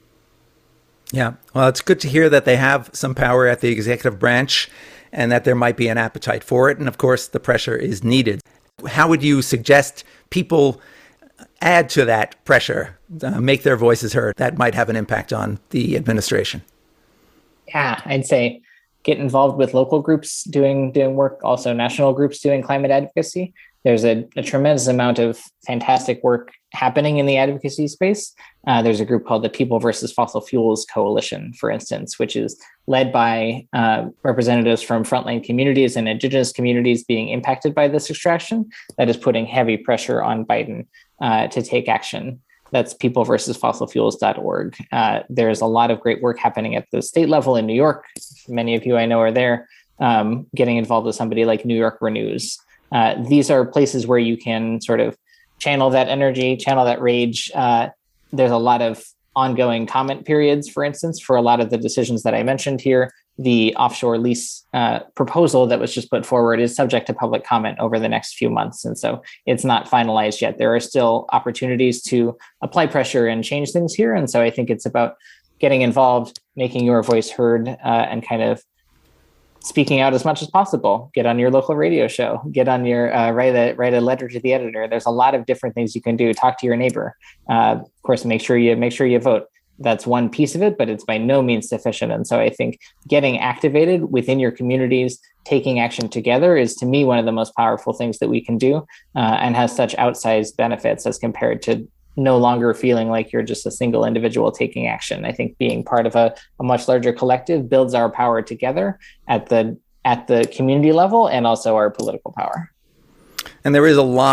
Yeah, well, it's good to hear that they have some power at the executive branch and that there might be an appetite for it. And of course, the pressure is needed. How would you suggest people add to that pressure, uh, make their voices heard? That might have an impact on the administration. Yeah, I'd say get involved with local groups doing doing work, also national groups doing climate advocacy. There's a, a tremendous amount of fantastic work happening in the advocacy space. Uh, there's a group called the People versus Fossil Fuels Coalition, for instance, which is led by uh, representatives from frontline communities and indigenous communities being impacted by this extraction, that is putting heavy pressure on Biden uh, to take action. That's people versus fossil fuels dot org. Uh, there's a lot of great work happening at the state level in New York. Many of you I know are there, um, getting involved with somebody like New York Renews. Uh, these are places where you can sort of channel that energy, channel that rage. Uh, there's a lot of ongoing comment periods, for instance, for a lot of the decisions that I mentioned here. The offshore lease uh, proposal that was just put forward is subject to public comment over the next few months. And so it's not finalized yet. There are still opportunities to apply pressure and change things here. And so I think it's about getting involved, making your voice heard, uh, and kind of speaking out as much as possible. Get on your local radio show, get on your, uh, write a write a letter to the editor. There's a lot of different things you can do. Talk to your neighbor. Uh, of course, make sure you make sure you vote. That's one piece of it, but it's by no means sufficient. And so I think getting activated within your communities, taking action together is, to me, one of the most powerful things that we can do, uh, and has such outsized benefits as compared to no longer feeling like you're just a single individual taking action. I think being part of a, a much larger collective builds our power together at the at the community level and also our political power. And there is a lot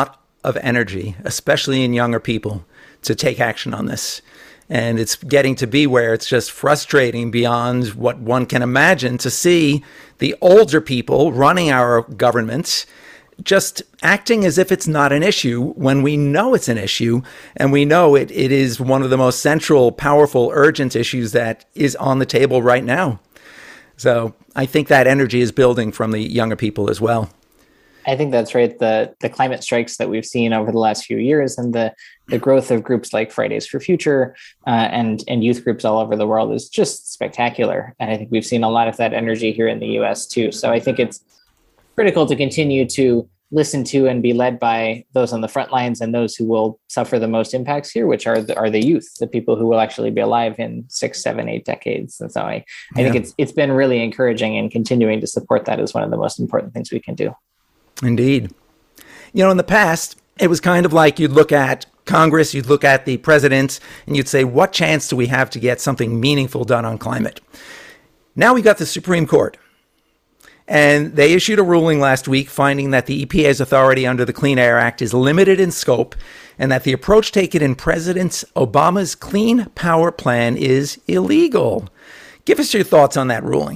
of energy, especially in younger people, to take action on this. And it's getting to be where it's just frustrating beyond what one can imagine to see the older people running our governments just acting as if it's not an issue when we know it's an issue, and we know it, it is one of the most central, powerful, urgent issues that is on the table right now. So I think that energy is building from the younger people as well. I think that's right. The the climate strikes that we've seen over the last few years, and the the growth of groups like Fridays for Future uh, and and youth groups all over the world is just spectacular. And I think we've seen a lot of that energy here in the U S too. So I think it's critical to continue to listen to and be led by those on the front lines and those who will suffer the most impacts here, which are the, are the youth, the people who will actually be alive in six, seven, eight decades. And so I, I yeah. think it's it's been really encouraging, and continuing to support that is one of the most important things we can do. Indeed. You know, in the past, it was kind of like you'd look at Congress, you'd look at the president, and you'd say, what chance do we have to get something meaningful done on climate? Now we got the Supreme Court. And they issued a ruling last week finding that the E P A's authority under the Clean Air Act is limited in scope, and that the approach taken in President Obama's Clean Power Plan is illegal. Give us your thoughts on that ruling.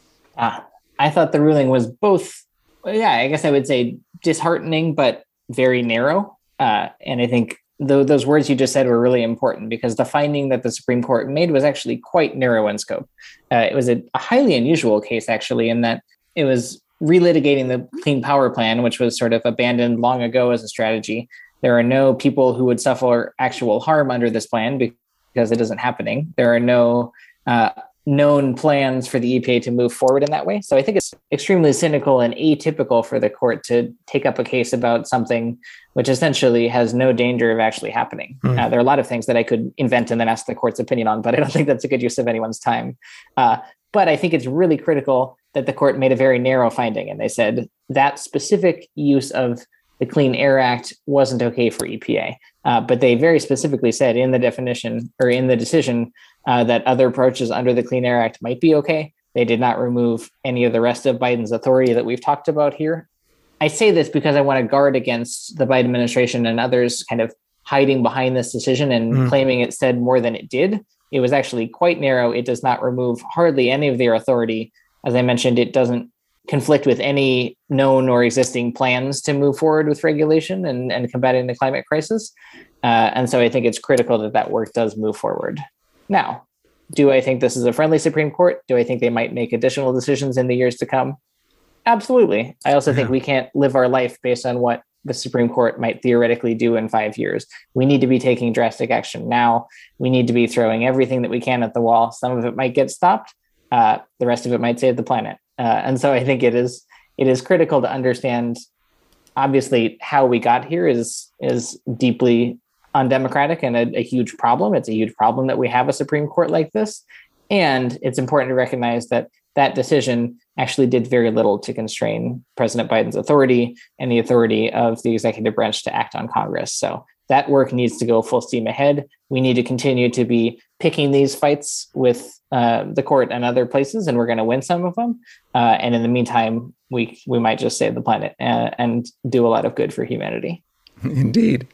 Uh, I thought the ruling was both, yeah, I guess I would say disheartening, but very narrow. Uh, and I think th- those words you just said were really important, because the finding that the Supreme Court made was actually quite narrow in scope. Uh, it was a, a highly unusual case, actually, in that it was relitigating the Clean Power Plan, which was sort of abandoned long ago as a strategy. There are no people who would suffer actual harm under this plan because it isn't happening. There are no uh, known plans for the E P A to move forward in that way. So I think it's extremely cynical and atypical for the court to take up a case about something which essentially has no danger of actually happening. Mm. Uh, there are a lot of things that I could invent and then ask the court's opinion on, but I don't think that's a good use of anyone's time. Uh, but I think it's really critical that the court made a very narrow finding, and they said that specific use of the Clean Air Act wasn't okay for E P A. Uh, but they very specifically said in the definition or in the decision uh, that other approaches under the Clean Air Act might be okay. They did not remove any of the rest of Biden's authority that we've talked about here. I say this because I want to guard against the Biden administration and others kind of hiding behind this decision and mm. claiming it said more than it did. It was actually quite narrow. It does not remove hardly any of their authority. As I mentioned, it doesn't conflict with any known or existing plans to move forward with regulation and, and combating the climate crisis. Uh, and so I think it's critical that that work does move forward. Now, do I think this is a friendly Supreme Court? Do I think they might make additional decisions in the years to come? Absolutely. I also yeah. think we can't live our life based on what the Supreme Court might theoretically do in five years. We need to be taking drastic action now. We need to be throwing everything that we can at the wall. Some of it might get stopped. Uh, the rest of it might save the planet. Uh, and so I think it is it is critical to understand, obviously, how we got here is is deeply undemocratic and a, a huge problem. It's a huge problem that we have a Supreme Court like this. And it's important to recognize that that decision actually did very little to constrain President Biden's authority and the authority of the executive branch to act on Congress. So that work needs to go full steam ahead. We need to continue to be picking these fights with uh, the court and other places, and we're going to win some of them. Uh, and in the meantime, we we might just save the planet and, and do a lot of good for humanity. Indeed.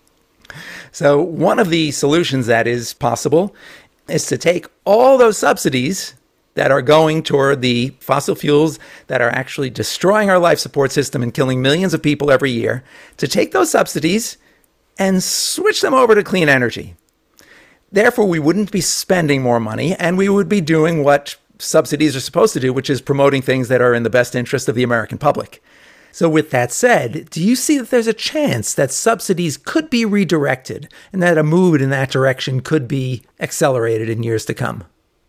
So one of the solutions that is possible is to take all those subsidies that are going toward the fossil fuels that are actually destroying our life support system and killing millions of people every year, to take those subsidies and switch them over to clean energy. Therefore, we wouldn't be spending more money, and we would be doing what subsidies are supposed to do, which is promoting things that are in the best interest of the American public. So with that said, do you see that there's a chance that subsidies could be redirected and that a move in that direction could be accelerated in years to come?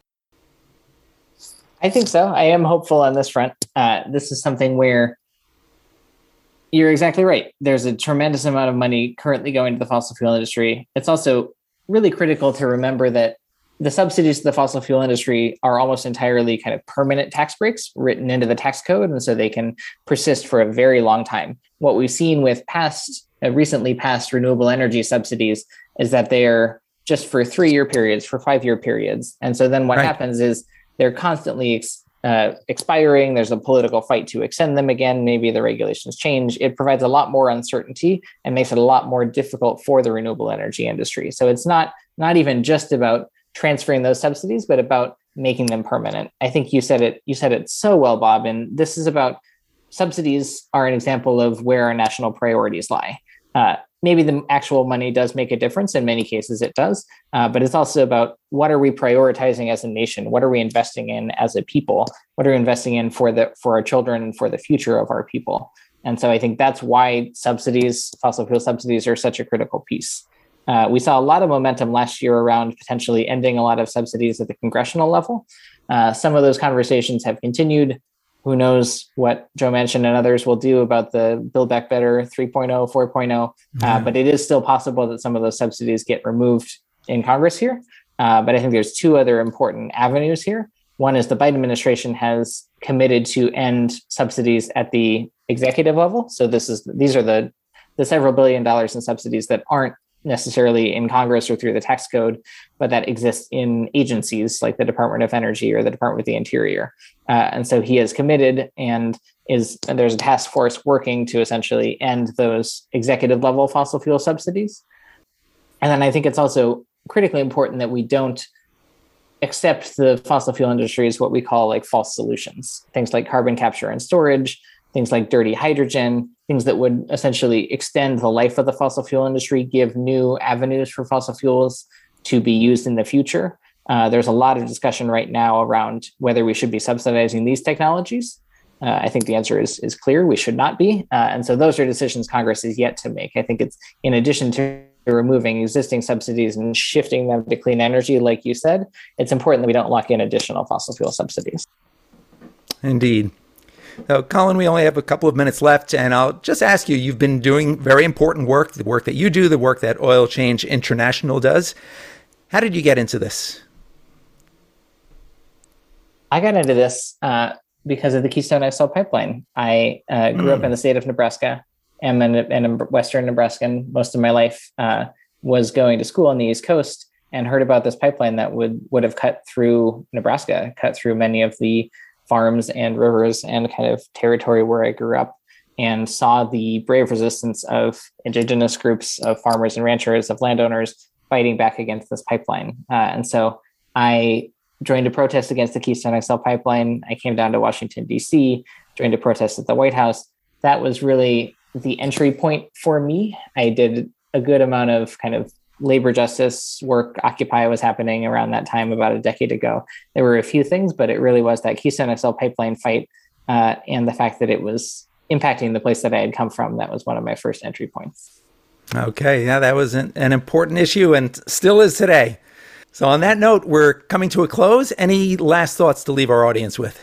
I think so. I am hopeful on this front. Uh, this is something where you're exactly right. There's a tremendous amount of money currently going to the fossil fuel industry. It's also really critical to remember that the subsidies to the fossil fuel industry are almost entirely kind of permanent tax breaks written into the tax code, and so they can persist for a very long time. What we've seen with past, uh, recently passed renewable energy subsidies is that they're just for three-year periods, for five-year periods. And so then what right. happens is they're constantly ex- uh, expiring. There's a political fight to extend them again. Maybe the regulations change. It provides a lot more uncertainty and makes it a lot more difficult for the renewable energy industry. So it's not not even just about transferring those subsidies, but about making them permanent. I think you said it. You said it so well, Bob. And this is about subsidies are an example of where our national priorities lie. Uh, maybe the actual money does make a difference. In many cases, it does. Uh, but it's also about what are we prioritizing as a nation? What are we investing in as a people? What are we investing in for the for our children and for the future of our people? And so I think that's why subsidies, fossil fuel subsidies, are such a critical piece. Uh, we saw a lot of momentum last year around potentially ending a lot of subsidies at the congressional level. Uh, some of those conversations have continued. Who knows what Joe Manchin and others will do about the Build Back Better three point oh, four point oh. Mm-hmm. Uh, but it is still possible that some of those subsidies get removed in Congress here. Uh, but I think there's two other important avenues here. One is the Biden administration has committed to end subsidies at the executive level. So this is these are the, the several billion dollars in subsidies that aren't necessarily in Congress or through the tax code, but that exists in agencies like the Department of Energy or the Department of the Interior. Uh, and so he has committed and is and there's a task force working to essentially end those executive level fossil fuel subsidies. And then I think it's also critically important that we don't accept the fossil fuel industry as what we call like false solutions, things like carbon capture and storage, things like dirty hydrogen, things that would essentially extend the life of the fossil fuel industry, give new avenues for fossil fuels to be used in the future. Uh, there's a lot of discussion right now around whether we should be subsidizing these technologies. Uh, I think the answer is, is clear. We should not be. Uh, and so those are decisions Congress is yet to make. I think it's in addition to removing existing subsidies and shifting them to clean energy, like you said, it's important that we don't lock in additional fossil fuel subsidies. Indeed. So, Colin, we only have a couple of minutes left, and I'll just ask you, you've been doing very important work, the work that you do, the work that Oil Change International does. How did you get into this? I got into this uh, because of the Keystone X L pipeline. I uh, grew mm. up in the state of Nebraska. I'm an, an a Western Nebraskan. Most of my life uh, was going to school on the East Coast and heard about this pipeline that would, would have cut through Nebraska, cut through many of the farms and rivers and kind of territory where I grew up, and saw the brave resistance of indigenous groups, of farmers and ranchers, of landowners fighting back against this pipeline. Uh, and so I joined a protest against the Keystone X L pipeline. I came down to Washington, D C, joined a protest at the White House. That was really the entry point for me. I did a good amount of kind of labor justice work. Occupy was happening around that time about a decade ago. There were a few things, but it really was that Keystone X L pipeline fight uh, and the fact that it was impacting the place that I had come from. That was one of my first entry points. Okay, yeah, that was an, an important issue and still is today. So on that note, we're coming to a close. Any last thoughts to leave our audience with?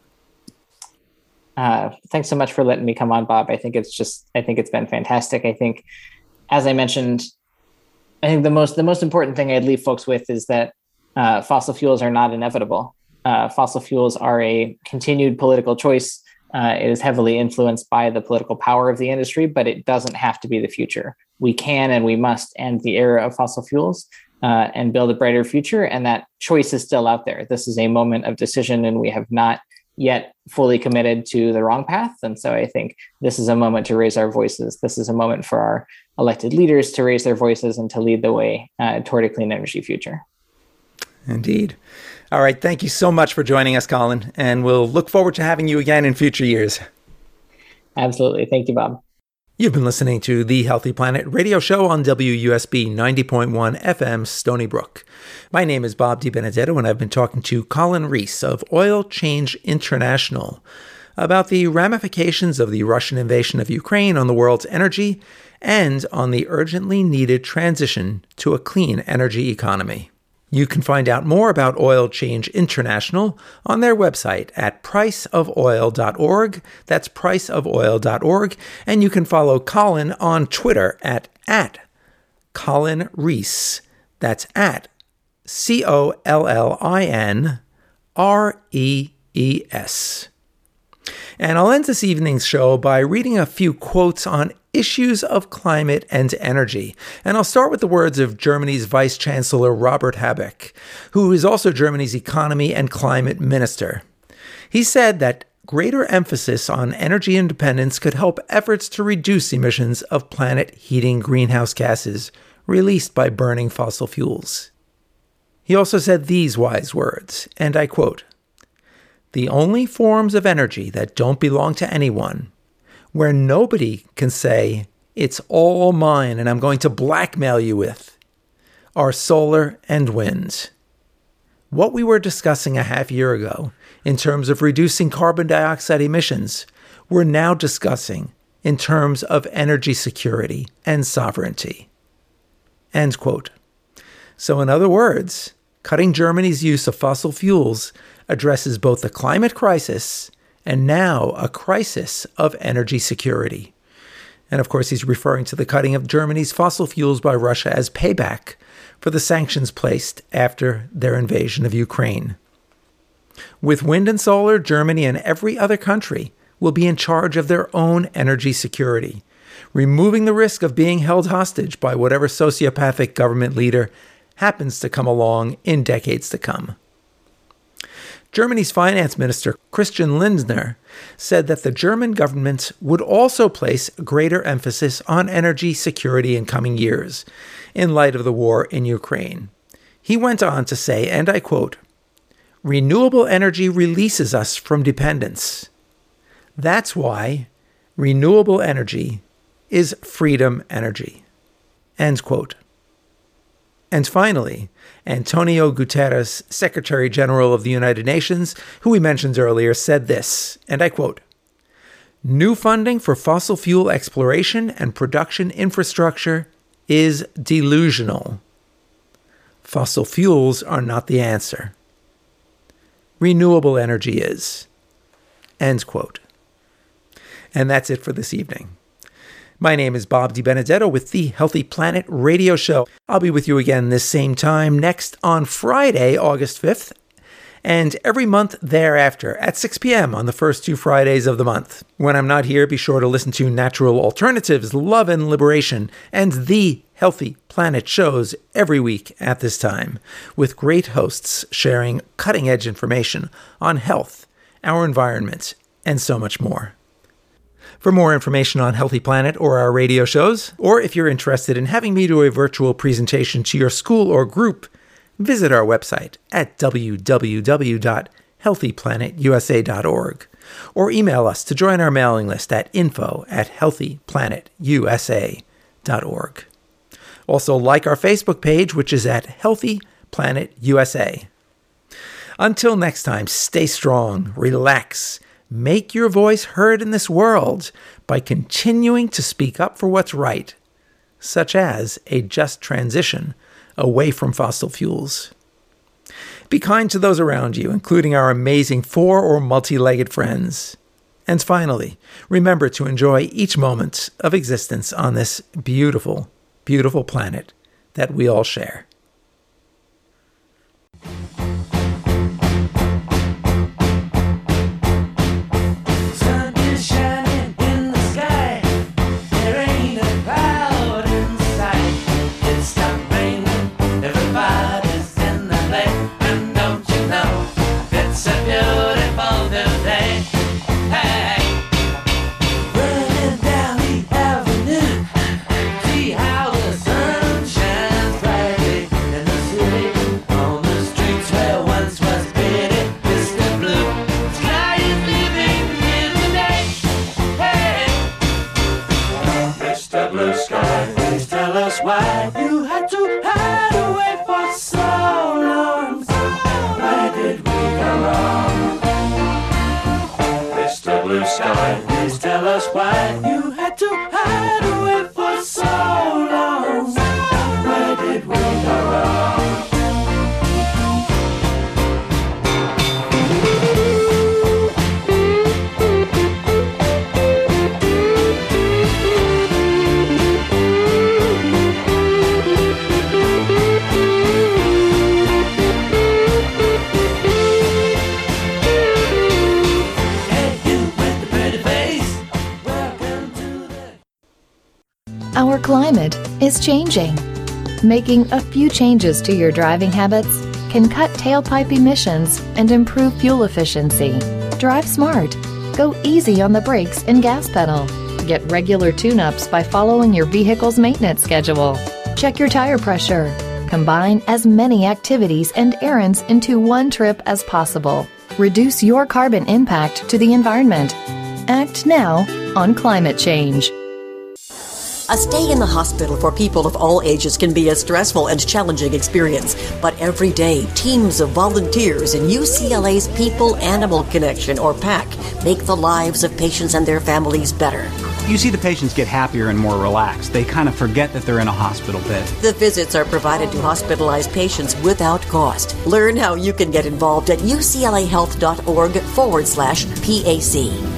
Uh, thanks so much for letting me come on, Bob. I think it's just, I think it's been fantastic. I think, as I mentioned, I think the most the most important thing I'd leave folks with is that uh, fossil fuels are not inevitable. Uh, fossil fuels are a continued political choice. Uh, it is heavily influenced by the political power of the industry, but it doesn't have to be the future. We can and we must end the era of fossil fuels uh, and build a brighter future. And that choice is still out there. This is a moment of decision, and we have not yet fully committed to the wrong path. And so I think this is a moment to raise our voices. This is a moment for our elected leaders to raise their voices and to lead the way uh, toward a clean energy future. Indeed. All right. Thank you so much for joining us, Colin. And we'll look forward to having you again in future years. Absolutely. Thank you, Bob. You've been listening to The Healthy Planet radio show on W U S B ninety point one F M Stony Brook. My name is Bob DiBenedetto, and I've been talking to Colin Reese of Oil Change International about the ramifications of the Russian invasion of Ukraine on the world's energy and on the urgently needed transition to a clean energy economy. You can find out more about Oil Change International on their website at price of oil dot org. That's price of oil dot org. And you can follow Colin on Twitter at, at Colin Reese. That's at C O L L I N R E E S. And I'll end this evening's show by reading a few quotes on issues of climate and energy. And I'll start with the words of Germany's Vice Chancellor Robert Habeck, who is also Germany's economy and climate minister. He said that greater emphasis on energy independence could help efforts to reduce emissions of planet-heating greenhouse gases released by burning fossil fuels. He also said these wise words, and I quote, "The only forms of energy that don't belong to anyone, where nobody can say, it's all mine and I'm going to blackmail you with, are solar and wind." What we were discussing a half year ago in terms of reducing carbon dioxide emissions, we're now discussing in terms of energy security and sovereignty. End quote. So in other words, cutting Germany's use of fossil fuels addresses both the climate crisis and now a crisis of energy security. And of course, he's referring to the cutting of Germany's fossil fuels by Russia as payback for the sanctions placed after their invasion of Ukraine. With wind and solar, Germany and every other country will be in charge of their own energy security, removing the risk of being held hostage by whatever sociopathic government leader happens to come along in decades to come. Germany's finance minister, Christian Lindner, said that the German government would also place greater emphasis on energy security in coming years, in light of the war in Ukraine. He went on to say, and I quote, "Renewable energy releases us from dependence. That's why renewable energy is freedom energy." End quote. And finally, Antonio Guterres, Secretary General of the United Nations, who we mentioned earlier, said this, and I quote, "New funding for fossil fuel exploration and production infrastructure is delusional. Fossil fuels are not the answer. Renewable energy is." End quote. And that's it for this evening. My name is Bob DiBenedetto with the Healthy Planet Radio Show. I'll be with you again this same time next on Friday, August fifth, and every month thereafter at six p.m. on the first two Fridays of the month. When I'm not here, be sure to listen to Natural Alternatives, Love and Liberation, and the Healthy Planet shows every week at this time, with great hosts sharing cutting-edge information on health, our environment, and so much more. For more information on Healthy Planet or our radio shows, or if you're interested in having me do a virtual presentation to your school or group, visit our website at w w w dot healthy planet u s a dot org, or email us to join our mailing list at info at healthy planet u s a dot org. Also, like our Facebook page, which is at Healthy Planet U S A. Until next time, stay strong, relax, make your voice heard in this world by continuing to speak up for what's right, such as a just transition away from fossil fuels. Be kind to those around you, including our amazing four or multi-legged friends. And finally, remember to enjoy each moment of existence on this beautiful, beautiful planet that we all share. Why you had to hide away for so long? Where did we go wrong? Mister Blue Sky, please tell us why you had to hide away for so long. Where did we go wrong? Our climate is changing. Making a few changes to your driving habits can cut tailpipe emissions and improve fuel efficiency. Drive smart. Go easy on the brakes and gas pedal. Get regular tune-ups by following your vehicle's maintenance schedule. Check your tire pressure. Combine as many activities and errands into one trip as possible. Reduce your carbon impact to the environment. Act now on climate change. A stay in the hospital for people of all ages can be a stressful and challenging experience, but every day, teams of volunteers in U C L A's People-Animal Connection, or PAC, make the lives of patients and their families better. You see the patients get happier and more relaxed. They kind of forget that they're in a hospital bed. The visits are provided to hospitalized patients without cost. Learn how you can get involved at uclahealth.org forward slash PAC.